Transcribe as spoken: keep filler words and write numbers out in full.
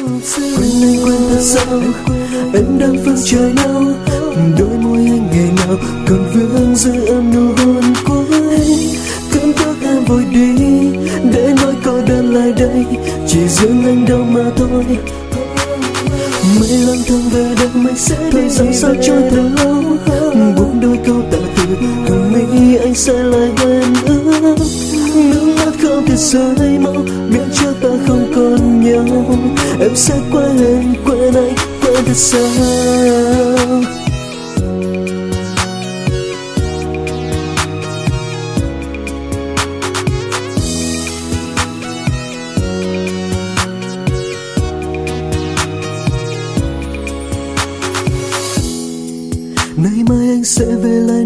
Quên anh quên thật sao, em đang phương trời nào, đôi môi anh ngày nào còn vương giữ em nụ hôn cuối. Cơn thức em vội đi để nói câu đơn lại đây, chỉ riêng anh đâu mà thôi. Mây lang thang về đâu mây sẽ thời gian sao trôi thật lâu, buông đôi câu tạ từ hằng mi anh sẽ lại bên ước. Nước mắt không thể rơi mau, biết cho ta không còn nhau, em sẽ quên quên anh quên thật sao. Ngày mai anh sẽ về lại